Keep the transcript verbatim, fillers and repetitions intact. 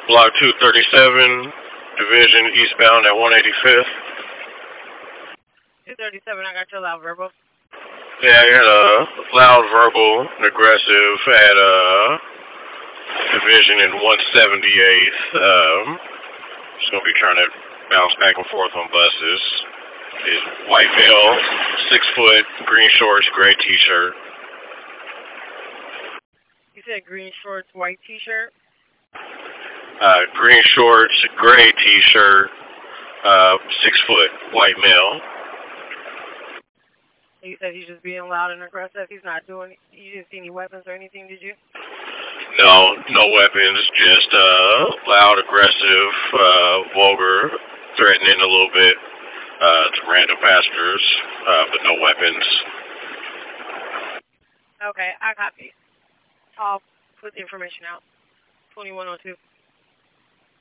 Block two thirty-seven, Division eastbound at one eighty-fifth. two thirty-seven, I got your loud verbal. Yeah, I had a loud verbal and aggressive at uh, Division in one seventy-eighth. Um, just going to be trying to bounce back and forth on buses. Is white male, six foot, green shorts, gray t-shirt. You said green shorts, white t-shirt? Uh, green shorts, gray t-shirt, uh, six foot, white male. You said he's just being loud and aggressive. He's not doing, you didn't see any weapons or anything, did you? No, no weapons, just, uh, loud, aggressive, uh, vulgar, threatening a little bit, uh, to random passengers, uh, but no weapons. Okay, I copy. I'll put the information out. twenty-one oh two.